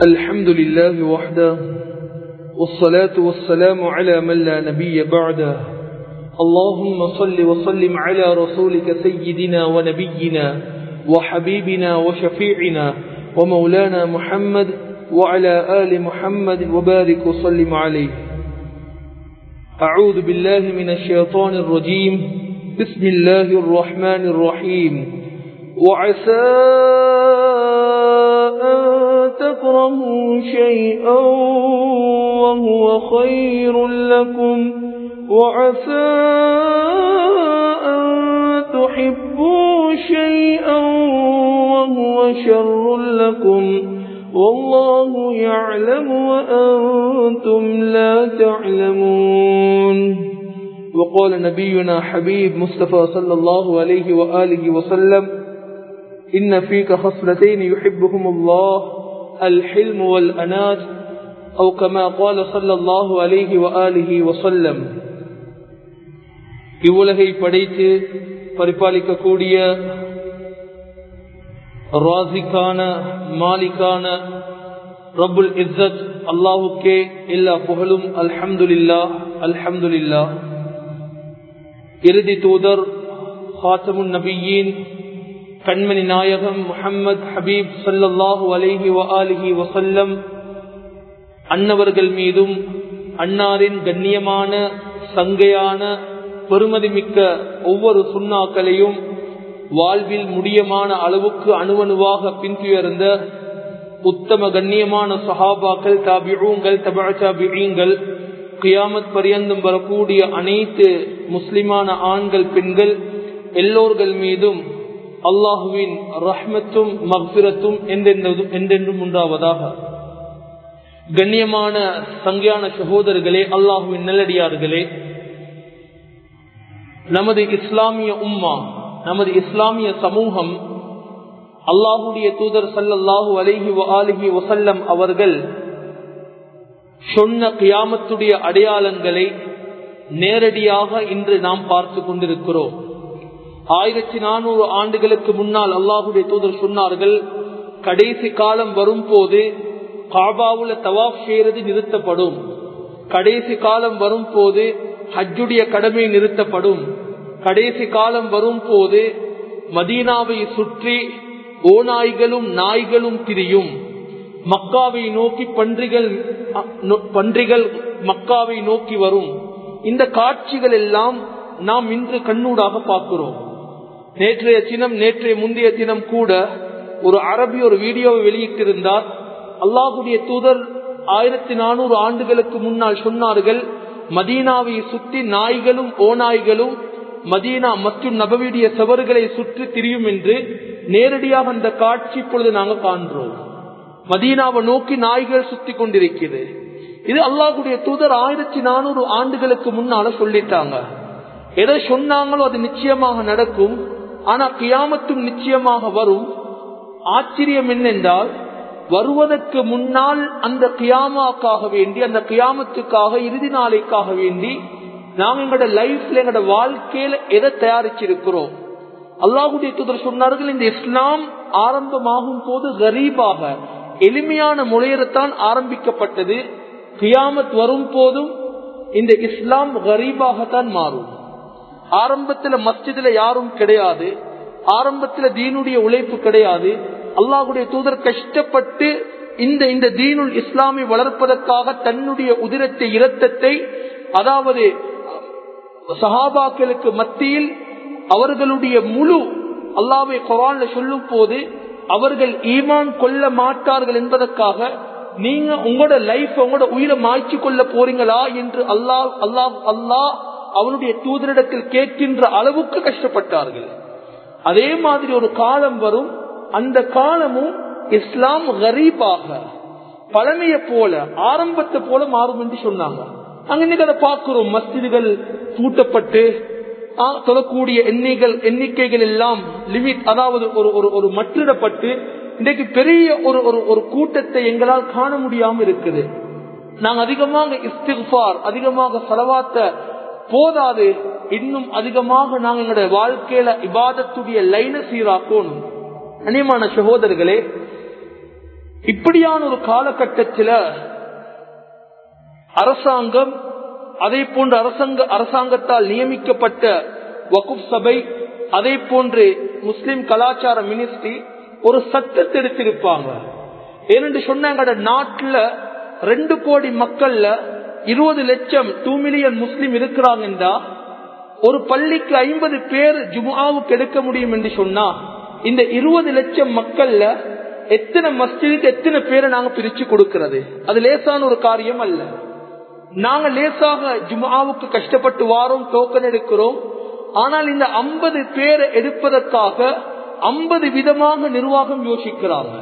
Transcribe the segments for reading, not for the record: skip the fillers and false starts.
الحمد لله وحده والصلاة والسلام على من لا نبي بعده اللهم صل وسلم على رسولك سيدنا ونبينا وحبيبنا وشفيعنا ومولانا محمد وعلى آل محمد وبارك وسلم عليه. أعوذ بالله من الشيطان الرجيم. بسم الله الرحمن الرحيم. وعسى أن تكرهوا شيئا وهو خير لكم وعسى أن تحبوا شيئا وهو شر لكم والله يعلم وأنتم لا تعلمون. وقال نبينا حبيب مصطفى صلى الله عليه وآله وسلم: إن فيك خصلتين يحبهم الله الحلم والأنات أو كما قال صلى الله عليه وآله وسلم. இவ்வுலகை படைத்து பரிபாலிக்க கூடிய ராசிக்கான மாலிக்கான ரப்புல் இஸ்ஸத் அல்லாஹுக்கே எல்லா புகழும். அல்ஹம்துலில்லாஹ் அல்ஹம்துலில்லாஹ். இறுதி தூதர் ஹாத்தமுன் நபியீன் கண்மணி நாயகம் முஹம்மது ஹபீப் ஸல்லல்லாஹு அலைஹி வஆலிஹி வஸல்லம் அன்னவர்கள் மீதும் அன்னாரின் கண்ணியமான சங்கையான பெருமதிமிக்க ஒவ்வொரு சுன்னாக்களையும் வாழ்வில் முடியமான அளவுக்கு அணுவணுவாக பின்துயர்ந்த உத்தம கண்ணியமான சஹாபாக்கள், தாபிஊன்கள், தபஅ தாபிஈன்கள், கியாமத் பரியந்தம் வரக்கூடிய அனைத்து முஸ்லிமான ஆண்கள் பெண்கள் எல்லோர்கள் மீதும் அல்லாஹுவின் ரஹ்மத்தும் மக்ஃபிரத்தும் என்றென்றும் உண்டாவதாக. கண்ணியமான சங்கையான சகோதரர்களே, அல்லாஹுவின் நல்லடியார்களே, நமது இஸ்லாமிய உம்மா, நமது இஸ்லாமிய சமூகம் அல்லாஹுடைய தூதர் ஸல்லல்லாஹு அலைஹி வஆலிஹி வஸல்லம் அவர்கள் சொன்ன கியாமத்துடைய அடையாளங்களை நேரடியாக இன்று நாம் பார்த்து கொண்டிருக்கிறோம். 1400 ஆண்டுகளுக்கு முன்னால் அல்லாஹுடைய தூதர் சொன்னார்கள், கடைசி காலம் வரும் போது காபாவுல தவாஃப் செய்யறது நிறுத்தப்படும், கடைசி காலம் வரும் போது ஹஜ்ஜுடைய கடமை நிறுத்தப்படும், கடைசி காலம் வரும் போது மதீனாவை சுற்றி ஓநாய்களும் நாய்களும் திரியும், மக்காவை நோக்கி பன்றிகள் மக்காவை நோக்கி வரும். இந்த காட்சிகள் எல்லாம் நாம் இன்று கண்ணூடாக பார்க்கிறோம். நேற்றைய முந்தைய தினம் கூட ஒரு அரபி ஒரு வீடியோவை வெளியிட்டிருந்தார். அல்லாஹுடைய தூதர் 1400 ஆண்டுகளுக்கு முன்னால் சொன்னார்கள், மதீனாவை சுற்றி நாய்களும் ஓநாய்களும் மதீனா மற்றும் நபவியுடைய சவறுகளை சுற்றி திரியும் என்று நேரடியாக அந்த காட்சி இப்பொழுது நாங்கள் காண்கிறோம். மதீனாவை நோக்கி நாய்கள் சுத்தி கொண்டிருக்கிறது. இது அல்லாஹுடைய தூதர் 1400 ஆண்டுகளுக்கு முன்னால சொல்லிட்டாங்க. எதை சொன்னாங்களோ அது நிச்சயமாக நடக்கும். ஆனா கியாமத்தும் நிச்சயமாக வரும். ஆச்சரியம் என்னென்றால், வருவதற்கு முன்னால் அந்த கியாமாக்காக வேண்டி, அந்த கியாமத்துக்காக, இறுதி நாளைக்காக வேண்டி நாம் எங்களோட லைஃப்ல, எங்களோட வாழ்க்கையில எதை தயாரிச்சிருக்கிறோம். அல்லாஹுடைய தூதர் சொன்னார்கள், இந்த இஸ்லாம் ஆரம்பமாகும் போது கரீபாக எளிமையான முறையத்தான் ஆரம்பிக்கப்பட்டது. கியாமத் வரும் போதும் இந்த இஸ்லாம் கரீபாகத்தான் மாறும். ஆரம்பத்துல மஸ்ஜிதுல யாரும் கிடையாது, ஆரம்பத்துல தீனுடைய உழைப்பு கிடையாது. அல்லாஹுடைய தூதர் கஷ்டப்பட்டு இந்த தீனுல் இஸ்லாமை வளர்ப்பதற்காக தன்னுடைய உதிரத்தை, இரத்தத்தை, அதாவது சஹாபாக்களுக்கு மத்தியில் அவர்களுடைய முழு, அல்லாஹ்வை குர்ஆன்ல சொல்லும் போது அவர்கள் ஈமான் கொள்ள மாட்டார்கள் என்பதற்காக, நீங்க உங்களோட லைஃப், உங்களோட உயிரை மாய்ச்சி கொள்ள போறீங்களா என்று அல்லாஹ் அவனுடைய தூதரிடத்தில் கேட்கின்ற அளவுக்கு கஷ்டப்பட்டார்கள். அதே மாதிரி ஒரு காலம் வரும், அந்த காலமும் இஸ்லாம் கரீபாக பழமைய போல, ஆரம்பத்தை போல மாறும் என்று சொன்னாங்க. அங்க இன்னைக்கு அதை பார்க்கிறோம். மஸ்ஜிதுகள் பூட்டப்பட்டு சொல்லக்கூடிய எண்ணிக்கைகள் எல்லாம் லிமிட், அதாவது ஒரு மற்றிடப்பட்டு இன்றைக்கு பெரிய ஒரு கூட்டத்தை எங்களால் காண முடியாம இருக்குது. நாங்க அதிகமாக இஸ்திக்ஃபார், அதிகமாக ஸலவாத்த போதாது, இன்னும் அதிகமாக நாங்க எங்களுடைய வாழ்க்கையில இபாதத்துடைய லைன சீராக்கணும். அநியமான சகோதரர்களே, இப்படியான ஒரு காலகட்டத்தில் அரசாங்கம், அதே போன்ற அரசாங்கத்தால் நியமிக்கப்பட்ட வக்ஃப் சபை, அதே போன்று முஸ்லிம் கலாச்சார மினிஸ்ட்ரி ஒரு சட்டத்தை எடுத்திருப்பாங்க. ஏனென்று சொன்னாங்க, நாட்டுல 2 கோடி மக்கள்ல 20 லட்சம் 2 மில்லியன் முஸ்லிம் இருக்கிறாங்கன்றா ஒரு பள்ளிக்கு 50 பேர் ஜும்ஆவுக்கு எடுக்க முடியும் என்று சொன்னா, இந்த 20 லட்சம் மக்கள்ல எத்தனை மஸ்ஜிதுக்கு எத்தனை பேரை நாங்க பிரிச்சு கொடுக்கிறது? அது லேசான ஒரு காரியம் அல்ல. நாங்க லேசாக ஜும்ஆவுக்கு கஷ்டப்பட்டு வாரோம், டோக்கன் எடுக்கிறோம். ஆனால் இந்த 50 பேரை எடுப்பதற்காக 50 விதமாக நிர்வாகம் யோசிக்கிறாங்க.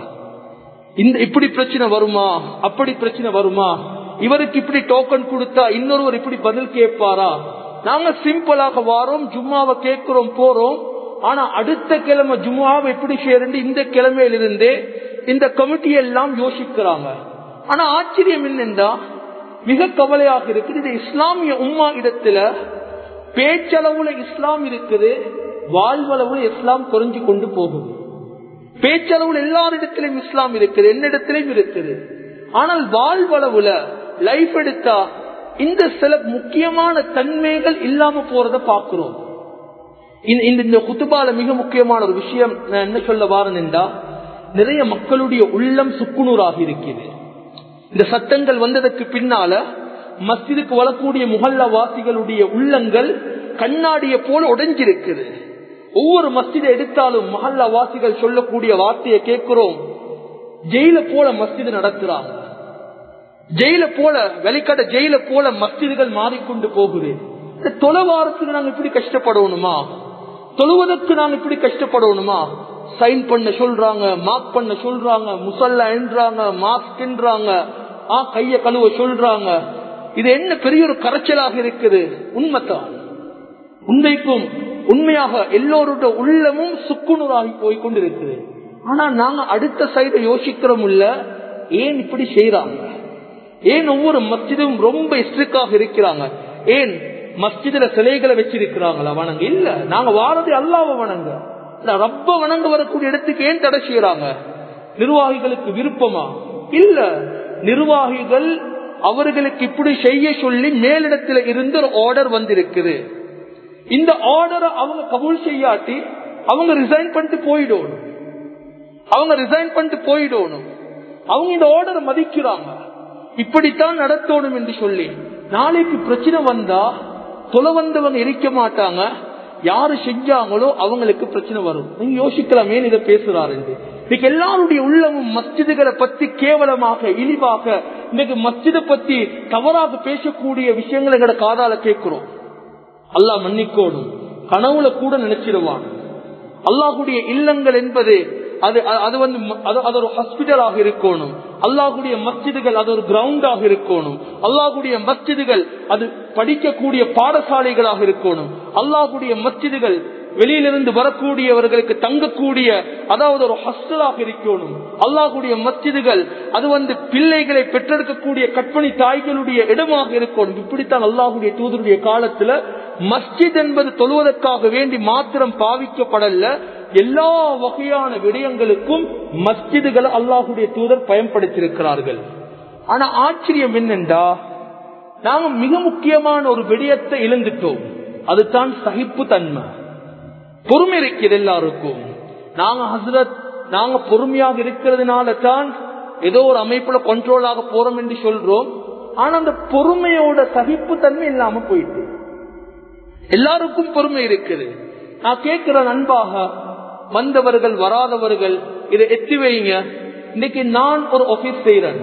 இப்படி பிரச்சனை வருமா, அப்படி பிரச்சனை வருமா, இவருக்கு இப்படி டோக்கன் கொடுத்தா இன்னொருவர் இப்படி பதில் கேட்பாரா? நாங்க சிம்பிளாக வாரோம், ஜும்மாவை கேட்கிறோம், போறோம். ஆனா அடுத்த கிழமை ஜும்மாவை எப்படி சேர்ந்து இந்த கிழமையிலிருந்தே இந்த கமிட்டி எல்லாம் யோசிக்கிறாங்க. ஆனா ஆச்சரியம் என்னென்றா, மிக கவலையாக இருக்குது, இது இஸ்லாமிய உம்மா இடத்துல பேச்சளவுல இஸ்லாம் இருக்குது, வாழ்வளவுல இஸ்லாம் குறைஞ்சு கொண்டு போகுது. பேச்சளவுல எல்லாரிடத்திலும் இஸ்லாம் இருக்குது, என்னிடத்திலும் இருக்குது. ஆனால் வாழ்வளவுல லைஃப் எடுத்தா இந்த சில முக்கியமான தன்மைகள் இல்லாம போறத பாக்குறோம். இந்த குத்துபால மிக முக்கியமான ஒரு விஷயம் நான் என்ன சொல்ல வாரேன்டா, நிறைய மக்களுடைய உள்ளம் சுக்குநூறாக இருக்குது. இந்த சட்டங்கள் வந்ததற்கு பின்னால மஸ்ஜிதுக்கு வரக்கூடிய முஹல்லா வாசிகளுடைய உள்ளங்கள் கண்ணாடியை போல உடைஞ்சிருக்குது. ஒவ்வொரு மஸ்ஜிதை எடுத்தாலும் முஹல்லா வாசிகள் சொல்லக்கூடிய வார்த்தையை கேட்கிறோம், ஜெயில போல மஸ்ஜிது நடத்துறாங்க, ஜெயில போல வெளிக்கட ஜெயில போல மஸ்ஜிதுகள் மாறிக்கொண்டு போகுது. தொலைவாரத்துக்கு நாங்க இப்படி கஷ்டப்படணுமா? தொழுவதற்கு நாங்க இப்படி கஷ்டப்படணுமா? சைன் பண்ண சொல்றாங்க, மார்க் பண்ண சொல்றாங்க, முசல்லா என்றாங்க, மாஸ்க் என்றாங்க, கைய கழுவ சொல்றாங்க. இது என்ன பெரிய ஒரு கரைச்சலாக இருக்குது. உண்மைதான், உண்மைக்கும் உண்மையாக எல்லோருடைய உள்ளமும் சுக்குநூறாகி போய்கொண்டிருக்குது. ஆனா நாங்க அடுத்த சைட யோசிக்கிறோம் இல்ல, ஏன் இப்படி செய்யறாங்க? ஏன் ஒவ்வொரு மஸ்ஜிதும் ரொம்ப ஸ்ட்ரிக்டாக இருக்கிறாங்க? ஏன் மஸ்ஜிதுல சிலைகளை வச்சிருக்கிறாங்களா? வணங்க இல்ல, நாங்க வாரது அல்லாஹ்வை வணங்க, ரப்ப வணங்க வரக்கூடிய இடத்துக்கு ஏன் தடை செய்யறாங்க? நிர்வாகிகளுக்கு விருப்பமா? இல்ல, நிர்வாகிகள் அவர்களுக்கு இப்படி செய்ய சொல்லி மேலிடத்தில் இருந்து ஒரு ஆர்டர் வந்திருக்குது. இந்த ஆர்டரை அவங்க கபூல் செய்யாட்டி அவங்க ரிசைன் பண்ணிட்டு போயிடணும். அவங்க இந்த ஆர்டரை மதிக்கிறாங்க, இப்படித்தான் நடத்தணும் என்று சொல்லி. நாளைக்கு பிரச்சனை வந்தா தொலை வந்தவங்க இருக்க மாட்டாங்க, யாரு செஞ்சாங்களோ அவங்களுக்கு பிரச்சனை வரும். நீங்க யோசிக்கலாமே இதை பேசுறாரு. இன்னைக்கு எல்லாருடைய உள்ளமும் மஸ்ஜிதுகளை பத்தி கேவலமாக, இழிவாக, இன்னைக்கு மஸ்ஜிதை பத்தி தவறாக பேசக்கூடிய விஷயங்களை எங்கட காதால கேட்கிறோம். அல்லாஹ் மன்னிக்கோடும், கனவுல கூட நினைச்சிடுவான். அல்லாஹுடைய இல்லங்கள் என்பது அது ஒரு ஹாஸ்பிட்டலாக இருக்கணும். அல்லாஹுடைய மஸ்ஜிதுகள் அது ஒரு கிரவுண்டாக இருக்கணும். அல்லாஹுடைய மஸ்ஜிதுகள் அது படிக்கக்கூடிய பாடசாலைகளாக இருக்கணும். அல்லாஹுடைய மஸ்ஜிதுகள் வெளியிலிருந்து வரக்கூடியவர்களுக்கு தங்கக்கூடிய அதாவது ஒரு ஹாஸ்டலாக இருக்கணும். அல்லாஹுடைய மஸ்ஜிதுகள் அது பிள்ளைகளை பெற்றெடுக்கக்கூடிய கற்பனை தாய்களுடைய இடமாக இருக்கணும். இப்படித்தான் அல்லாஹுடைய தூதருடைய காலத்துல மஸ்ஜித் என்பது தொழுவதற்காக வேண்டி மாத்திரம் பாவிக்கப்படல, எல்லா வகையான விடயங்களுக்கும் மஸ்ஜிதுகளை அல்லாஹுடைய தூதர் பயன்படுத்தியிருக்கிறார்கள். ஆனா ஆச்சரியம் என்னென்றா, நாங்க மிக முக்கியமான ஒரு விடயத்தை இழந்துட்டோம். அதுதான் சகிப்பு தன்மை. பொறுமை இருக்கிறது எல்லாருக்கும். நாங்க பொறுமையாக இருக்கிறதுனால தான் ஏதோ ஒரு அமைப்புல கண்ட்ரோலாக போறோம் என்று சொல்றோம். ஆனா அந்த பொறுமையோட சகிப்பு தன்மை இல்லாம போயிட்டு எல்லாருக்கும் பொறுமை இருக்குது. நான் கேட்கிற அன்பாக வந்தவர்கள் வராதவர்கள் இதை எத்தி வைங்க. இன்னைக்கு நான் ஒரு ஆபீஸ் செய்யறேன்,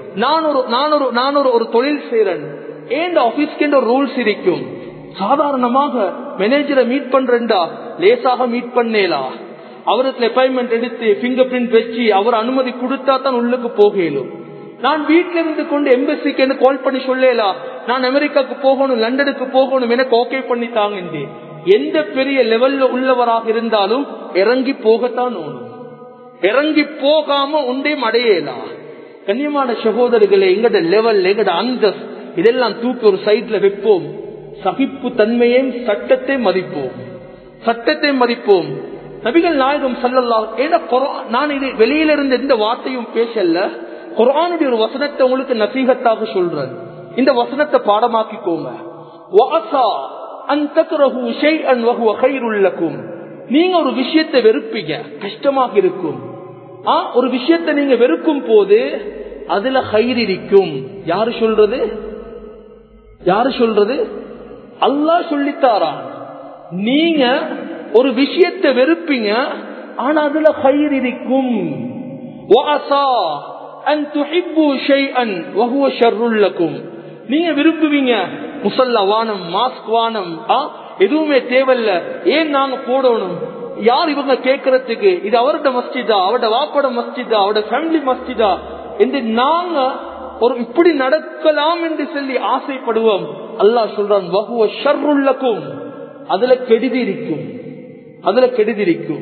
நான் ஒரு தொழில் செய்யறேன். ஏன் ஆபீஸ்க்கு ஒரு ரூல்ஸ் இருக்கும். சாதாரணமாக மேனேஜரை மீட் பண்றா லேசாக மீட் பண்ணேலா, அவருக்கு அப்பாயின்மெண்ட் எடுத்து பிங்கர் பிரிண்ட் வச்சு அவர் அனுமதி கொடுத்தா தான் உள்ளுக்கு போகலும். நான் வீட்டில இருந்து கொண்டு எம்பசிக்கு கால் பண்ணி சொல்லலா, நான் அமெரிக்காவுக்கு போகணும், லண்டனுக்கு போகணும், எனக்கு ஓகே பண்ணித்தாங்க. எந்த பெரிய லெவல்ல உள்ளவராக இருந்தாலும் இறங்கி போகத்தான் ஓணும். இறங்கி போகாம ஒன்றையும் அடையலா. கண்ணியமான சகோதரர்களே, எங்கட லெவல், எங்கட அந்தஸ்து இதெல்லாம் தூக்கி ஒரு சைட்ல வைப்போம். சகிப்பு தன்மையும் சட்டத்தை மதிப்போம். நபிகள் நாயகம் ஸல்லல்லாஹு நான் இது வெளியிலிருந்து எந்த வார்த்தையும் பேசல, குர்ஆனுடைய ஒரு வசனத்தை உங்களுக்கு நசீஹத்தாக சொல்றேன். இந்த வசனத்தை பாடமாக்கிக்கோங்க. வஅஸா அன் தக்ரஹு ஷைஅன் வஹுவ கைருல் லகும். நீங்க ஒரு விஷயத்தை வெறுப்பீங்க, கஷ்டமாக இருக்கும். ஒரு விஷயத்தை நீங்க வெறுக்கும் போது அதுல கைர் இருக்கும். யாரு சொல்றது? யாரு சொல்றது? அல்லாஹ் சொல்லித்தாரான். நீங்க ஒரு விஷயத்தை வெறுப்பீங்க, ஆனா அதுல கைர் இருக்கும். வஅஸா அன் துஹிப்பு ஷைஅன் வஹுவ ஷர்ருல் லகும். நீங்க விரும்புவீங்க முஸல்லா வானம், மாஸ்க் வானம், எதுவுமே தேவையில்ல, ஏன் நாங்க போடணும், யார் இவங்க கேட்கறதுக்கு, இது அவரோட மஸ்ஜிதா, அவரோட வாப்போட மஸ்ஜிதா, அவரோட ஃபேமிலி மஸ்ஜிதா என்று நாங்க ஒரு இப்படி நடக்கலாம் என்று சொல்லி ஆசைப்படுவோம். அல்லாஹ் சொல்றான் வஹுவ ஷர்ருல் லகும். அதுல கெடுதி இருக்கும், அதுல கெடுதி இருக்கும்.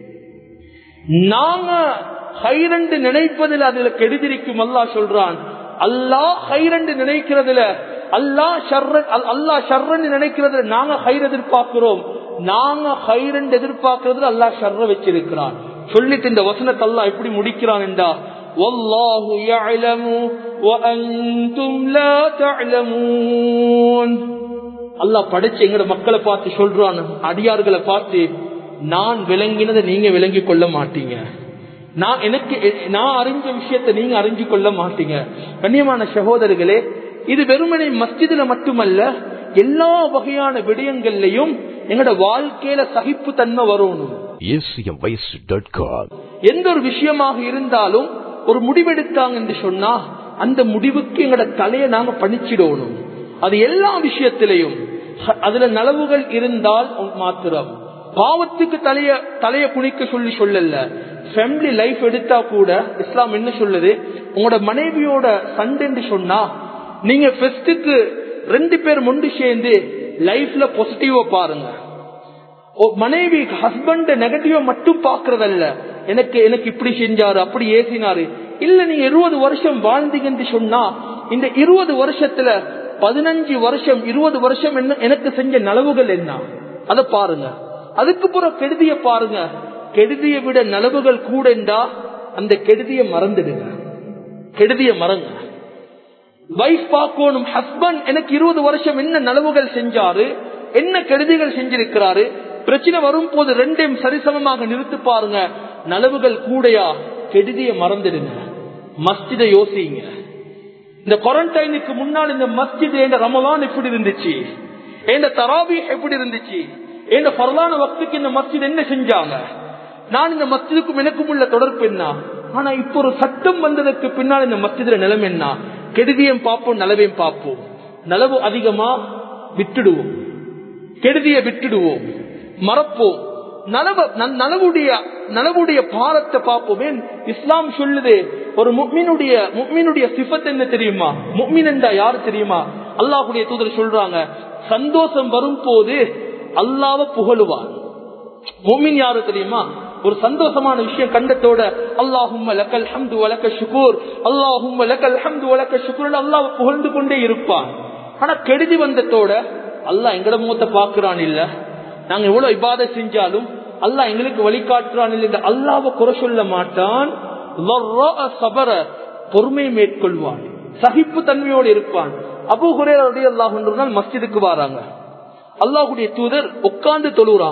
நாங்க ஹைரண்டு நினைப்பதில் அதுல கெடுதி இருக்கும். அல்லாஹ் சொல்றான் அல்லாஹ் ஹைரண்டு நினைக்கிறதுல, அல்லாஹ் ஷர்ரன்னு நினைக்கிறதுல நாங்க ஹைர் எதிர்பார்க்கிறோம். நாங்க ஹைரண்டு எதிர்பார்க்கிறதுல அல்லாஹ் ஷர்ர வச்சிருக்கிறான். சொல்லிட்டு இந்த வசனத்தை அல்லாஹ் எப்படி முடிக்கிறான் என்றா, வல்லாஹு யஅலமு வ அன்தும் லா தஅலமூன். அல்லாஹ் படைச்ச எங்கட மக்களை பார்த்து சொல்றான், அடியார்களை பார்த்து, நான் விளங்கினதை நீங்க விளங்கிக் கொள்ள மாட்டீங்க, நான் அறிஞ்ச விஷயத்தை நீங்க அறிஞ்சு கொள்ள மாட்டீங்க. கண்ணியமான சகோதரர்களே, இது வெறுமனே மஸ்ஜிதுல மட்டுமல்ல, எல்லா வகையான விடயங்கள்லயும் எங்கட வாழ்க்கையில சகிப்பு தன்மை வரணும். எந்த ஒரு விஷயமாக இருந்தாலும் ஒரு முடிவெடுத்தாங்க என்று சொன்னா அந்த முடிவுக்கு எங்கட தலையை நாங்க பணிச்சிடணும். அது எல்லா விஷயத்திலையும். அதுல நலவுகள் இருந்தால் மாத்திரம். பாவத்துக்கு தலைய குனிக்க சொல்லல. ஃபேமிலி லைஃப் எடுத்தா கூட இஸ்லாம் என்ன சொல்லுது, உங்களோட மனைவியோட சண்டை சொன்னா நீங்க ஃபெஸ்டுக்கு 2 பேர் முண்டு சேர்ந்து லைஃப்ல பாசிட்டிவா பாருங்க. மனைவி ஹஸ்பண்ட் நெகட்டிவா மட்டும் பாக்குறதல்ல, எனக்கு இப்படி செஞ்சாரு, அப்படி ஏசினாரு இல்ல. நீங்க 20 வருஷம் வாழ்ந்தீங்கன்னு சொன்னா இந்த 20 வருஷத்துல 15 வருஷம் 20 வருஷம் என்ன எனக்கு செஞ்ச நலவுகள் என்ன, அதை பாருங்க. அதுக்கு பிறகு கெடுதிய பாருங்க. கெடுதியை விட நலவுகள் கூட என்றா அந்த கெடுதியை மறந்துடுங்க, கெடுதிய மறங்க. வைஃப் பார்க்கணும், ஹஸ்பண்ட் எனக்கு 20 வருஷம் என்ன நலவுகள் செஞ்சாரு, என்ன கெடுதிகள் செஞ்சிருக்கிறாரு. பிரச்சனை வரும் போது 2ஐயும் சரிசமமாக நிறுத்தி பாருங்க. நலவுகள் கூடையா, கெடுதிய மறந்துடுங்க. மஸ்ஜிதை யோசிங்க. இந்த குவாரண்டைனுக்கு முன்னால் இந்த மஸ்ஜித் என்ற ரமலான் எப்படி இருந்துச்சு, என்ற தராவீஹ் எப்படி இருந்துச்சு, என்ற ஃபர்லான வக்துக்கு இந்த மஸ்ஜித் என்ன செஞ்சாங்க, நான் இந்த மஸ்ஜிதுக்கும் எனக்கும் உள்ள தொடர்பு என்ன. ஆனா இப்ப ஒரு சட்டம் வந்ததற்கு பின்னால் இந்த மஸ்ஜிதுல நிலைமை என்ன, கெடுதியும் பார்ப்போம் நலவையும் பார்ப்போம். நலவு அதிகமா விட்டுடுவோம், கெடுதியை விட்டுடுவோம், மறப்போம். நலவுடைய பாரத்தை பார்ப்போமே. இஸ்லாம் சொல்லுது ஒரு முஃமினுடைய சிஃபத் என்ன தெரியுமா, முஃமின் என்றா யாரு தெரியுமா, அல்லாஹ்வுடைய தூதர் சொல்றாங்க, சந்தோஷம் வரும் போது அல்லாஹ்வை புகழுவான். முஃமின் யாரு தெரியுமா, ஒரு சந்தோஷமான விஷயம் கண்டத்தோட அல்லாஹும்ம லக்கல் ஹம்து வ லக்க ஷுக்ர், அல்லாஹும்ம லக்கல் ஹம்து வ லக்க ஷுக்ர் அல்லாஹ்வை புகழ்ந்து கொண்டே இருப்பான். ஆனா கெடுதி வந்ததோட அல்லாஹ் எங்கட முகத்தை பாக்குறான் இல்ல, நாங்க எவ்வளவு இபாதத் செஞ்சாலும் அல்லாஹ் எங்களுக்கு வழிகாட்டுறான் இல்லை, அல்லாஹ்வை குறை சொல்ல மாட்டான். பொறுமை மேற்கொள்வான், சகிப்பு தன்மையோடு இருப்பான். அபூ ஹுரைரா ரலியல்லாஹு அன்ஹு மஸ்ஜிதுக்கு வராங்க. அல்லாஹ்வுடைய தூதர் உட்கார்ந்து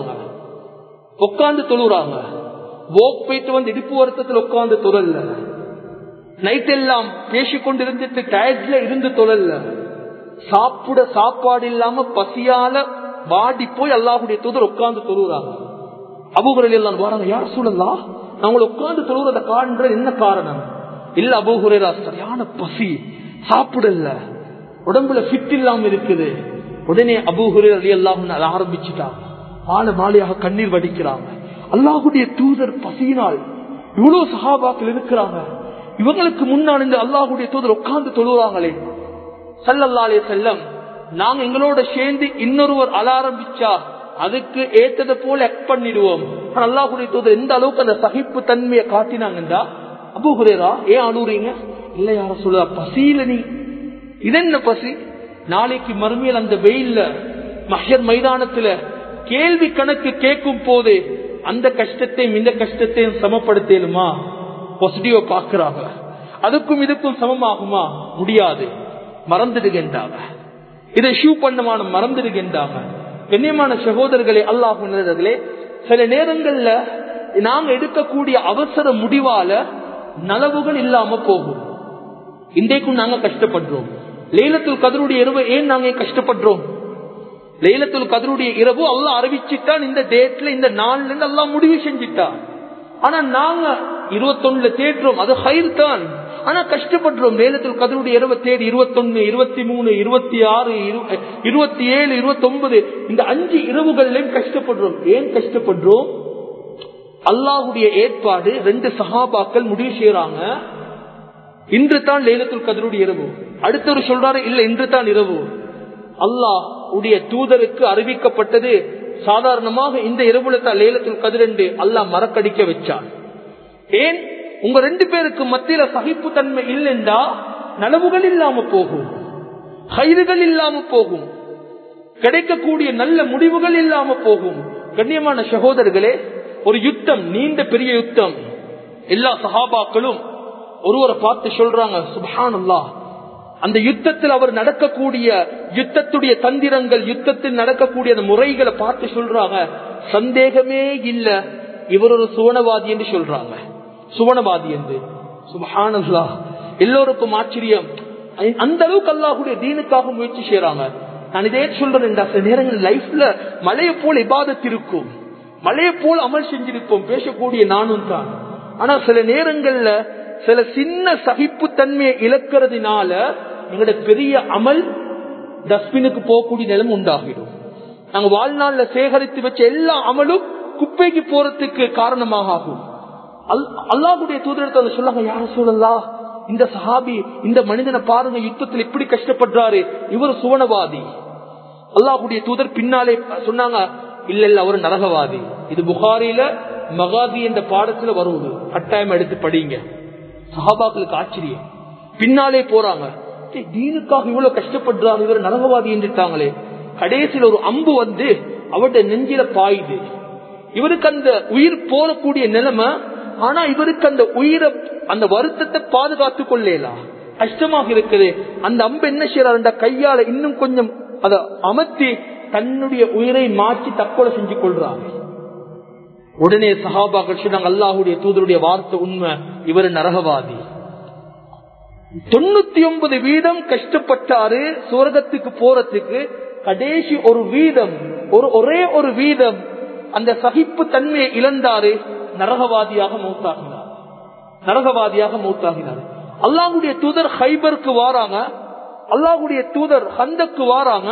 தொழுறாங்க. வோக் போயிட்டு வந்து இடுப்பு வருத்தத்தில் உட்கார்ந்து தொழல, நைட் எல்லாம் பேசிக்கொண்டிருந்துட்டு டயர்ட்ல இருந்து தொழல, சாப்பாடு இல்லாம பசியால வாடி போய் அல்லாஹ்வுடைய தூதர் உட்கார்ந்து தொழுறாங்க. அபூ ஹுரைரா எல்லாம் வராங்க, யா ரசூலல்லாஹ் நாங்கள் உட்கார்ந்து தொழுறத காண்ற என்ன காரணம்? இல்ல அபூ ஹுரைரா சரியான பசி, சாப்பிடல, உடம்புல ஃபிட் இல்லாம இருக்குது. உடனே அபூ ஹுரைரா ரலியல்லாஹு அன்ஹு ஆரம்பிச்சுட்டாங்க, மாலையாக கண்ணீர் வடிக்கிறாங்க. அல்லாஹ்வுடைய தூதர் பசியினால் இவ்வளவு சஹாபாக்கள் இருக்கிறாங்க, இவங்களுக்கு முன்னால் இந்த அல்லாஹ்வுடைய தூதர் உட்கார்ந்து தொழுறாங்களே. ஸல்லல்லாஹு அலைஹி வஸல்லம், நாங்க எங்களோட சேர்ந்து இன்னொருவர் அழ ஆரம்பிச்சா அதுக்கு ஏத்ததை போல ஆக்ட் பண்ணிடுவோம். அல்லாஹ்வுடைய தூதர் எந்த அளவுக்கு அந்த சகிப்பு தன்மையை காட்டினாங்கன்றா, அபூ ஹுரைரா ஏன் அழுறீங்க? இல்ல யா ரசூலல்லாஹ் பசியில. நீ இதென்ன பசி? நாளைக்கு மறுமையில் அந்த வெயில்ல மஹ்ஷர் மைதானத்துல கேள்வி கணக்கு கேட்கும் போது அந்த கஷ்டத்தையும் இந்த கஷ்டத்தையும் சமப்படுத்தலுமா? பாசிட்டிவா பாக்குறாங்க. அதுக்கும் இதுக்கும் சமமாகுமா? முடியாது. மறந்துடுகின்றாங்க. இதை ஷூ பண்ணமான மறந்துடுகின்றாங்க. கண்ணியமான சகோதரர்களே, அல்லாஹ்வினர்களே, சில நேரங்கள்ல நாங்க எடுக்கக்கூடிய அவசர முடிவால நலவுகள் இல்லாம போகும். இன்றைக்கும் நாங்க கஷ்டப்படுறோம். லைலத்துல் கத்ருடைய இரவு ஏன் நாங்க கஷ்டப்படுறோம்? லைலத்துல் கத்ருடைய இரவு அல்லாஹ் அறிவிச்சிட்டான், இந்த டேட்ல இந்த நாள்ல அல்லாஹ் முடிவு செஞ்சிட்டான். ஆனா நாங்க 21 தேடுறோம், அது ஹைர் தான். ஆனா கஷ்டப்படுறோம். லைலத்துல் கத்ருடைய இரவு தேடி 21, 23, 26, 27, 29 இந்த 5 இரவுகள்லயும் கஷ்டப்படுறோம். ஏன் கஷ்டப்படுறோம்? அல்லாஹ்வுடைய ஏற்பாடு. 2 சஹாபாக்கள் முடிவு செய்யறாங்க, இன்று தான் லைலத்துல் கத்ருடைய இரவு. அடுத்தவர் சொல்றாரு, இல்ல இன்று தான் இரவு. அல்லாஹ் உடைய தூதருக்கு அறிவிக்கப்பட்டது சாதாரணமாக இந்த இரவுல தான் லைலத்துல் கத்ர் என்று அல்லாஹ் மறக்கடிக்க வச்சான். ஏன்? உங்க 2 பேருக்கு மத்தியில சகிப்பு தன்மை இல்லைண்டா நலவுகள் இல்லாம போகும், ஹைறுகள் இல்லாம போகும், கிடைக்கக்கூடிய நல்ல முடிவுகள் இல்லாம போகும். கண்ணியமான சகோதரர்களே, ஒரு யுத்தம், நீண்ட பெரிய யுத்தம். எல்லா சஹாபாக்களும் ஒருவரை பார்த்து சொல்றாங்க, சுப்ஹானல்லாஹ், அந்த யுத்தத்தில் அவர் நடக்கக்கூடிய யுத்தத்துடைய தந்திரங்கள், யுத்தத்தில் நடக்கக்கூடிய அந்த முறைகளை பார்த்து சொல்றாங்க, சந்தேகமே இல்ல இவர் ஒரு சுவனவாதி என்று சொல்றாங்க. சுவனவாதி என்று. சுப்ஹானல்லாஹ், எல்லோருக்கும் ஆச்சரியம். அந்த அளவுக்கு அல்லாஹ்வுடைய தீனுக்காக முயற்சி செய்யறாங்க. நான் இதே சொல்றேன், சில நேரங்கள் லைஃப்ல மலையை போல் இபாதத் இருக்கும், மலையை போல் அமல் செஞ்சிருப்போம், பேசக்கூடிய நானும் தான். ஆனா சில நேரங்கள்ல சில சின்ன சகிப்பு தன்மையை இழக்கிறதுனால எங்களுடைய பெரிய அமல் டஸ்ட்பினுக்கு போகக்கூடிய நிலைமை உண்டாகிடும். நாங்க வாழ்நாள்ல சேகரித்து வச்ச எல்லா அமலும் குப்பைக்கு போறதுக்கு காரணமாக ஆகும். அல்லாஹ்வுடைய தூதரத்தை சொல்லாங்க, யார சொல்லலாம், இந்த சஹாபி, இந்த மனிதனை பாருங்க, யுத்தத்தில் இப்படி கஷ்டப்படுறாரு, இவர் சுவனவாதி. அல்லாஹ்வுடைய தூதர் பின்னாலே சொன்னாங்க, இல்ல இல்ல அவர் நரகவாதி. இது புகாரில மகாதி என்ற பாடத்துல வருவது, கட்டாயம் எடுத்து படிங்க. சஹாபாக்களுக்கு ஆச்சரியம். பின்னாலே போறாங்க, தீனுக்காக இவ்வளவு கஷ்டப்படுறாங்க, இவர் நரகவாதி என்றிட்டாங்களே. கடைசியில் ஒரு அம்பு வந்து அவருடைய நெஞ்சில பாயுது. இவருக்கு அந்த உயிர் போறக்கூடிய நிலைமை. ஆனா இவருக்கு அந்த உயிரை, அந்த வருத்தத்தை பாதுகாத்துக் கொள்ளலாம், கஷ்டமாக இருக்குது. அந்த அம்பு என்ன செய்யறாருண்டா, கையால இன்னும் கொஞ்சம் அதை அமர்த்தி தன்னுடைய உயிரை மாற்றி தற்கொலை செஞ்சு கொள்றாங்க. உடனே சஹாபாக்கள் சொன்னாங்க, அல்லாஹ்வுடைய தூதருடைய வார்த்தை உண்மை, இவர் நரகவாதி. 99% கஷ்டப்பட்டாரு சுவர்க்கத்துக்கு போறதுக்கு. கடைசி ஒரு வீதம், ஒரே ஒரு வீதம் அந்த சகிப்பு தன்மையை இழந்தாரு, நரகவாதியாக மௌத்தாகினார். நரகவாதியாக மௌத்தாகினார். அல்லாஹ்வுடைய தூதர் ஹைபருக்கு வாராங்க, அல்லாஹ்வுடைய தூதர் ஹந்தக்கு வாராங்க,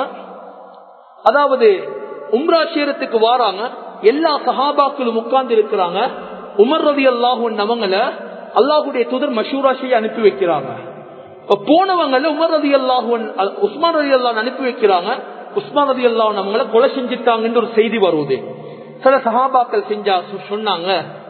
அதாவது உம்ரா செய்யறதுக்கு வாராங்க. எல்லா சஹாபாக்களும் உட்கார்ந்து இருக்கிறாங்க. உமர் ரலியல்லாஹு அன்ஹு அவங்கள அல்லாஹ்வுடைய தூதர் மஷூரா செய்ய அனுப்பி வைக்கிறாங்க. போனவங்கள உமர் ரலியல்லாஹு அன்ஹு, உஸ்மான் ரலியல்லாஹு அன்ஹு அனுப்பி வைக்கிறாங்க. உஸ்மான் ரலியல்லாஹு அன்ஹு அவங்கள கொலை செஞ்சிட்டாங்கன்னு ஒரு செய்தி வருது. சில சஹாபாக்கள் சொன்னாங்க,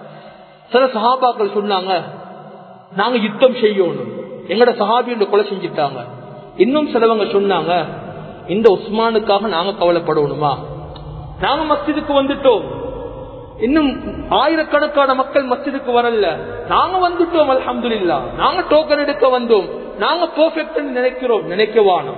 சில சஹாபாக்கள் சொன்னாங்க, நாங்க யுத்தம் செய்யணும், எங்கட சஹாபி கொலை செஞ்சிட்டாங்க. இன்னும் சிலவங்க சொன்னாங்க, இந்த உஸ்மானுக்காக நாங்க கவலைப்படணுமா, நாங்க மஸ்ஜிதுக்கு வந்துட்டோம், இன்னும் ஆயிரக்கணக்கான மக்கள் மஸ்ஜிதுக்கு வரல, நாங்க வந்துட்டோம், அல்ஹம்துலில்லாஹ், நாங்க டோக்கன் எடுக்க வந்தோம், நாங்க பெர்ஃபெக்ட் நினைக்கிறோம். நினைக்கவானோம்.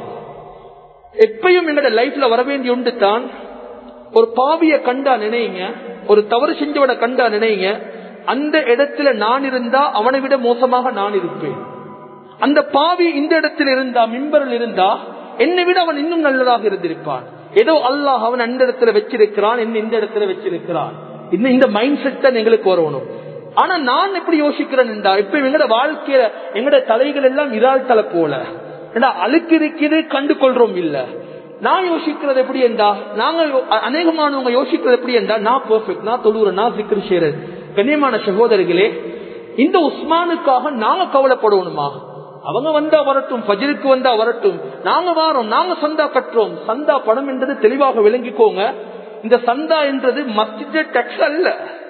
எப்பயும் எங்கட லைஃப்ல வர வேண்டிய ஒன்று தான், ஒரு பாவிய கண்டா நினைங்க, ஒரு தவறு செஞ்சவனை கண்டா நினைங்க, அந்த இடத்துல நான் இருந்தா அவனை விட மோசமாக நான் இருப்பேன். அந்த பாவி இந்த இடத்துல இருந்தா, மிம்பரில் இருந்தா, என்னை விட அவன் இன்னும் நல்லதாக இருந்திருப்பான். ஏதோ அல்லாஹ் அவன் அந்த இடத்துல வச்சிருக்கிறான், என்ன இந்த இடத்துல வச்சிருக்கிறான். இந்த மைண்ட் செட் தான் எங்களுக்கு வரணும். ஆனா நான் எப்படி யோசிக்கிறேன் என்றா, இப்ப எங்கட வாழ்க்கையில எங்கட தலைகள் எல்லாம் இறால் தலை போல அழுக்கு இருக்குது, கண்டு கொள்றோம் இல்ல. நான் யோசிக்கிறது எப்படி என்றா, நாங்க அநேகமானவங்க யோசிக்கிறது எப்படி என்றா, நான் பெர்ஃபெக்ட், நான் தொழுறேன், நான் சிக்கர் செய்யறது. கண்ணியமான சகோதரர்களே, இந்த உஸ்மானுக்காக நாங்க கவலைப்படணுமா? அவங்க வந்தா வரட்டும், ஃபஜ்ருக்கு வந்தா வரட்டும், நாங்க வாரோம், நாங்க சந்தா கட்டுறோம். சந்தா பணம் என்றது தெளிவாக விளங்கிக்கோங்க. இந்த சந்தா என்றது மஸ்ஜித் டெக்ஸ் அல்ல.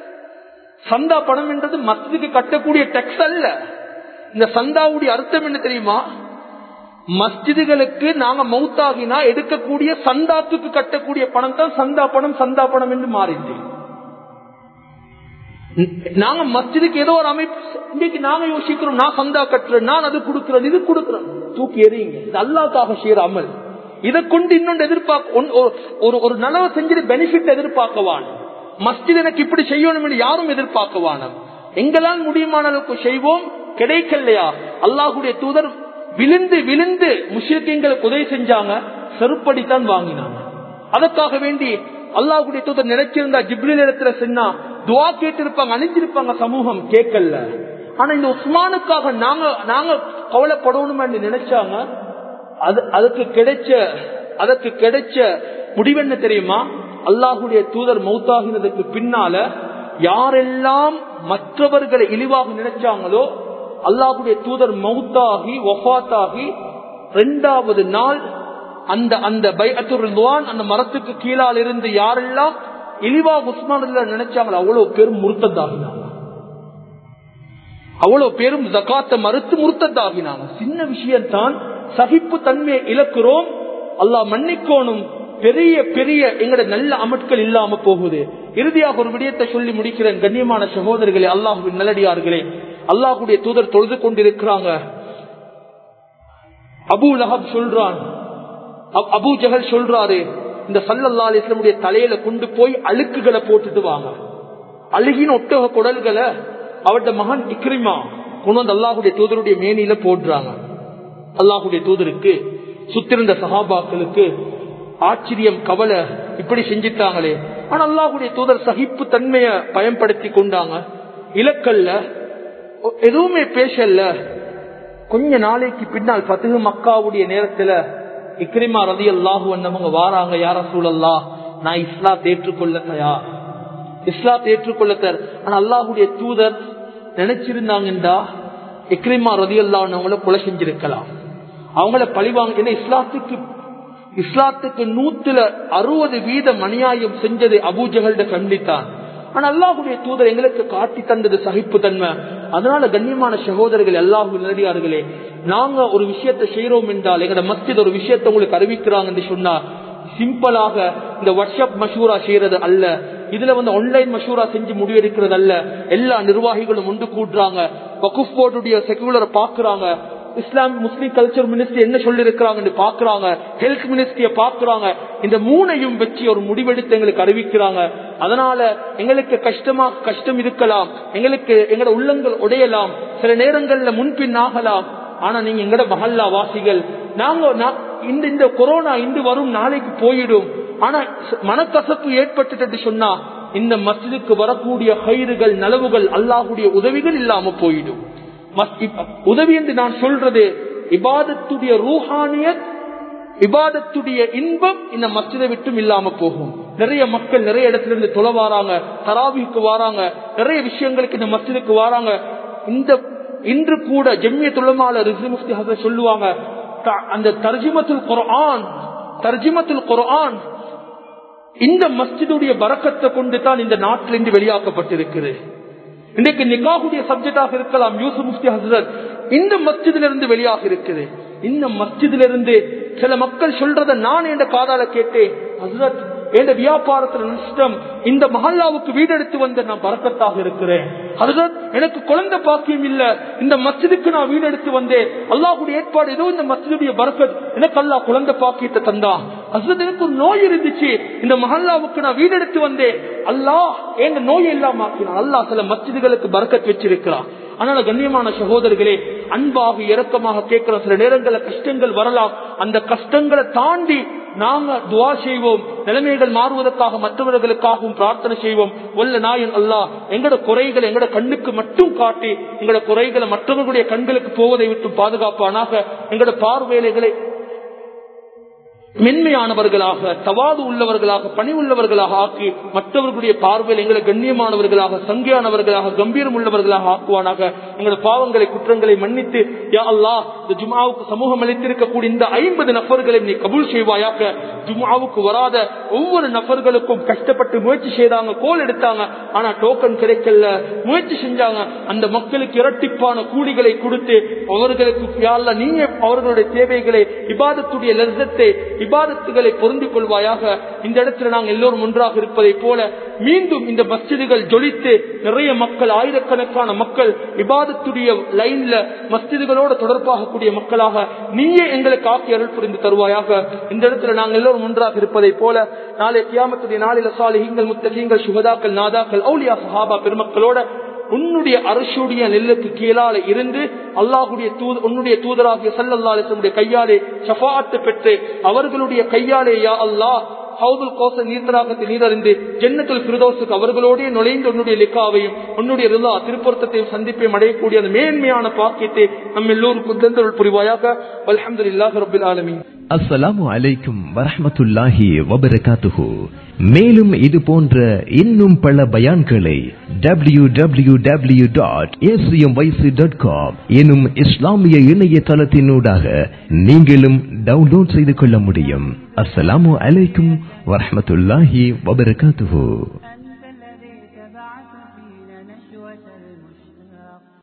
சந்தா பணம் என்றது மஸ்ஜிதுக்கு கட்டக்கூடிய டெக்ஸ் அல்ல. இந்த சந்தாவுடைய அர்த்தம் என்ன தெரியுமா? மஸ்ஜிதுகளுக்கு நாங்க மௌத்தாகினா எடுக்கக்கூடிய சந்தாத்துக்கு கட்டக்கூடிய பணம் தான் சந்தா பணம். சந்தா பணம் என்று மாறிச்சு. நாங்க மஸ்ஜிதுக்கு ஏதோ ஒரு அமைப்பு இன்னைக்கு நாங்க யோசிக்கிறோம், நான் சந்தா கட்டுறேன், நான் அது கொடுக்கிறேன், இது கொடுக்கிறேன். தூக்கி எறியுங்க. அல்லாஹ்வுக்காக செய்யற அமல். இதை கொண்டு இன்னொன்று எதிர்பார்க்க ஒரு நலவை செஞ்சுட்டு பெனிஃபிட் எதிர்பார்க்கவான். மஸ்ஜித் எனக்கு இப்படி செய்யணும் என்று யாரும் எதிர்பார்க்கவான. எங்களால் முடியுமான அளவுக்கு செய்வோம். கிடைக்கலையா அல்லாஹ்வுடைய தூதர் விழுந்து விழுந்து முஸ்லிம்களுக்கு உதவி செஞ்சாங்க, செருப்படித்தான் வாங்கினாங்க. அதற்காக வேண்டி அல்லாஹ்வுடைய தூதர் நினைச்சிருந்தா ஜிப்ரீல் இடத்துல சொன்னா துஆ கேட்டிருப்பாங்க, அணிஞ்சிருப்பாங்க. சமூகம் கேட்கல. ஆனா இந்த உஸ்மானுக்காக நாங்க கவலைப்படணும் என்று நினைச்சாங்க. அதற்கு கிடைச்ச முடிவென்ன தெரியுமா? அல்லாஹ்வுடைய தூதர் மௌத்தாகினதுக்கு பின்னால யாரெல்லாம் மற்றவர்களை இழிவாக நினைச்சாங்களோ, அல்லாஹ்வுடைய தூதர் மௌத்தாகி வஃபாத்தாகி 2வது நாள் அந்த பைஅத்துர் ரிதுவான் அந்த மரத்துக்கு கீழால் இருந்து யாரெல்லாம் இழிவாக உஸ்மான் நினைச்சாங்களோ அவ்வளவு பேரும் முர்த்தத்தாகினாங்க. அவ்வளவு பேரும் ஜகாத்தை மறுத்து முர்த்தத்தாகினாங்க. சின்ன விஷயத்தான், சகிப்பு தன்மையை இழக்கிறோம். அல்லாஹ் மன்னிக்கோணும். பெரிய பெரிய எங்களுடைய நல்ல அமட்கள் இல்லாம போகுது. இறுதியாக ஒரு விடயத்தை சொல்லி முடிக்கிறேன். கண்ணியமான சகோதரர்களே, அல்லாஹ்வின் நல்லடியார்களே, அல்லாஹ்வுடைய தூதர் தொழுது கொண்டிருக்கிறாங்க. அபூ லஹப் சொல்றான், அபூ ஜஹல் சொல்றாரு, இந்த ஸல்லல்லாஹு அலைஹி வஸல்லம் தலையில கொண்டு போய் அழுக்குகளை போட்டுட்டு வாங்க. அழுகின ஒட்டக குடல்களை அவருடைய மகன் இக்ரிமா கொண்டு வந்து அல்லாஹ்வுடைய தூதருடைய மேனியில போடுறாங்க. அல்லாஹ்வுடைய தூதருக்கு சுத்திருந்த சஹாபாக்களுக்கு ஆச்சரியம், கவலை, இப்படி செஞ்சிட்டாங்களே. ஆனா அல்லாஹ்வுடைய தூதர் சகிப்பு தன்மைய பயன்படுத்தி கொண்டாங்க. இலக்கல்ல எதுவுமே பேசல. கொஞ்ச நாளைக்கு பின்னால் ஃபத்ஹு மக்காவுடைய நேரத்துல இக்ரிமா ரலியல்லாஹு அன்ஹு வாராங்க. யா ரசூலல்லாஹ், நான் இஸ்லாத்தை ஏற்றுக்கொள்ள தயார், இஸ்லாத்தை ஏற்றுக்கொள்ள தயார். ஆனா அல்லாஹ்வுடைய தூதர் நினைச்சிருந்தாங்கடா இக்ரிமா ரலியல்லாஹு அன்ஹுவை கொலை செஞ்சிருக்கலாம், அவங்கள பழிவாங்க. ஏன்னா இஸ்லாத்துக்கு 160% அநியாயம் செஞ்சது அபூ ஜஹல்ட ஃபேமிலி தான். ஆனா அல்லாஹ்வுடைய தூதர் எங்களுக்கு காட்டி தந்தது சகிப்பு தன்மை. அதனால கண்ணியமான சகோதரர்கள், அல்லாஹ்வின் நல்லடியார்களே, நாங்க ஒரு விஷயத்தை செய்யறோம் என்றால், எங்களோட மஸ்ஜித் ஒரு விஷயத்தை உங்களுக்கு அறிவிக்கிறாங்க என்று சொன்னா, சிம்பிளாக இந்த வாட்ஸ்அப் மஷூரா செய்யறது அல்ல, இதுல ஆன்லைன் மஷூரா செஞ்சு முடிவெடுக்கிறது அல்ல. எல்லா நிர்வாகிகளும் ஒன்று கூட்டுறாங்க, வக்ஃப் போர்டுடைய செக்யூலரை பாக்குறாங்க, இஸ்லாம் முஸ்லிம் கல்ச்சர் மினிஸ்ட்ரி என்ன சொல்லி இருக்கிறாங்க பாக்குறாங்க, ஹெல்த் மினிஸ்ட்ரிய பாக்குறாங்க. இந்த 3ஐயும் வச்சு ஒரு முடிவெடுத்து எங்களுக்கு அறிவிக்கிறாங்க. அதனால எங்களுக்கு கஷ்டம் இருக்கலாம், எங்களோட உள்ளங்கள் உடையலாம், சில நேரங்கள்ல முன்பின் ஆகலாம். ஆனா நீங்க எங்கட மஹல்லா வாசிகள், நாங்க இந்த கொரோனா இன்று வரும், நாளைக்கு போயிடும். ஆனா மனக்கசப்பு ஏற்பட்டு சொன்னா இந்த மஸ்ஜிதுக்கு வரக்கூடிய ஹைறுகள், நலவுகள், அல்லாஹ்வுடைய உதவிகள் இல்லாம போயிடும். உதவி என்று நான் சொல்றது இபாதத்துடைய ரூஹானியத், இபாதத்துடைய இன்பம் இந்த மஸ்ஜிதை விட்டும் இல்லாம போகும். நிறைய மக்கள் நிறைய இடத்துல இருந்து தொழ வாராங்க, தராவிக்கு வாராங்க, நிறைய விஷயங்களுக்கு இந்த மஸ்ஜிதுக்கு வாராங்க. இன்று கூட ஜம்மியத் உலமால ரிஸ்வி முஃப்தி ஹஸரத் சொல்லுவாங்க, அந்த தர்ஜிமத்துல் குர்ஆன் இந்த மஸ்ஜிதுடைய பரக்கத்தை கொண்டு தான் இந்த நாட்டிலிருந்து வெளியாக்கப்பட்டிருக்கிறது. இன்றைக்கு நிகாஹுடைய சப்ஜெக்டாக இருக்கலாம், யூசுப் முஃப்தி ஹஸரத் இந்த மஸ்ஜிதிலிருந்து வெளியாக இருக்குது. இந்த மஸ்ஜிதிலிருந்து சில மக்கள் சொல்றத நான் என்ற காதால கேட்டேன், ஹஸரத் என்ற வியாபாரத்துல நஷ்டம், இந்த மஹல்லாவுக்கு வீடெடுத்து வந்த நான் பரக்கத்தாக இருக்கிறேன். ஹஸரத் எனக்கு குழந்தை பாக்கியம் இல்ல, இந்த மஸ்ஜிதுக்கு நான் வீடெடுத்து வந்தேன், அல்லாஹ்வுடைய ஏற்பாடு ஏதோ இந்த மஸ்ஜிதுடைய பரக்கத், எனக்கு அல்லாஹ் குழந்தை பாக்கியத்தை தந்தான். ஹஸரத் எனக்கு ஒரு நோய் இருந்துச்சு, இந்த மஹல்லாவுக்கு நான் வீடெடுத்து வந்தேன், அல்லாஹ் எங்க நோய் எல்லாம் ஆக்கினான். அல்லாஹ் சில மஸ்ஜிதுகளுக்கு பரக்கத் வச்சிருக்கிறான். அதனால கண்ணியமான சகோதரர்களே, அன்பாக இரக்கமாக கேட்கிற சில நேரங்களில் கஷ்டங்கள் வரலாம். அந்த கஷ்டங்களை தாண்டி நாங்க துஆ செய்வோம், நிலைமைகள் மாறுவதற்காக மற்றவர்களுக்காகவும் பிரார்த்தனை செய்வோம். வல்ல நாயன் அல்லாஹ் எங்கட குறைகளை எங்கட கண்ணுக்கு மட்டும் காட்டி எங்கட குறைகளை மற்றவர்களுடைய கண்களுக்கு போவதை விட்டு பாதுகாப்பானாக. எங்கட பார்வைகளை மென்மையானவர்களாக, தவாது உள்ளவர்களாக, பணி உள்ளவர்களாக ஆக்கி மற்றவர்களுடைய பார்வையில் எங்களை கண்ணியமானவர்களாக, சங்கியானவர்களாக, கம்பீரம் உள்ளவர்களாக ஆக்குவானாக. எங்களோட பாவங்களை குற்றங்களை மன்னித்து யா அல்லாஹ் இந்த ஜும்ஆவுக்கு சமூகம் அளித்திருக்கக்கூடிய இந்த 50 நபர்களை நீ கபூல் செய்வாயாக. ஜும்ஆவுக்கு வராத ஒவ்வொரு நபர்களுக்கும் கஷ்டப்பட்டு முயற்சி செய்தாங்க, கோல் எடுத்தாங்க, ஆனா டோக்கன் கிடைக்கல, முயற்சி செஞ்சாங்க. அந்த மக்களுக்கு இரட்டிப்பான கூலிகளை கொடுத்து அவர்களுக்கு யா அல்லாஹ் நீங்க அவர்களுடைய தேவைகளை, இபாதத்துடைய லஸ்ஸத்தை, இபாதத்துகளை பொருந்திக் கொள்வாயாக. இந்த இடத்துல நாங்கள் எல்லோரும் ஒன்றாக இருப்பதை போல மீண்டும் இந்த மஸ்ஜிதுகள் ஜொலித்து நிறைய மக்கள், ஆயிரக்கணக்கான மக்கள் இபாதத்துடைய லைன்ல மஸ்ஜிதுகளோடு தொடர்பாக கூடிய மக்களாக நீயே எங்களுக்கு ஆக்கி அருள் புரிந்து தருவாயாக. இந்த இடத்துல நாங்கள் எல்லோரும் ஒன்றாக இருப்பதை போல நாளை கியாமத்துடைய நாளில சாலிஹீன்கள், முத்தகீன்கள், சுஹதாக்கள், நாதாக்கள், அவுலியா, சஹாபா பெருமக்களோட உன்னுடைய அரசுடைய நெல்லுக்கு கீழால இருந்து அல்லாஹுடைய உன்னுடைய தூதராகிய ஸல்லல்லாஹு அலைஹி வஸல்லம் கையாலே ஷஃபாஅத் பெற்று அவர்களுடைய கையாலே யா அல்லாஹ் ஹவுதுல் கௌசர் நீர்த்தடாகத்தில் நீரறிந்து ஜன்னத்துல் ஃபிர்தௌஸுக்கு அவர்களோடே நுழைந்து உன்னுடைய லிகாவையும் உன்னுடைய ரிலா திருப்பொருத்தத்தையும் சந்திப்பையும் அடையக்கூடிய அந்த மேன்மையான பாக்கியத்தை நம்ம எல்லோருக்கும் தந்தருள் புரிவாயாக. அல்ஹம்துலில்லாஹி ரப்பில் ஆலமீன். அஸ்ஸலாமு அலைக்கும் வரஹ்மத்துல்லாஹி வபரகாத்துஹு. மேலும் இது போன்ற இன்னும் பல பயான்களை www.acmyc.com எனும் இஸ்லாமிய இணையதளத்தினூடாக நீங்களும் டவுன்லோட் செய்து கொள்ள முடியும். அஸ்ஸலாமு அலைக்கும் வரஹ்மத்துல்லாஹி வபரகாத்துஹு.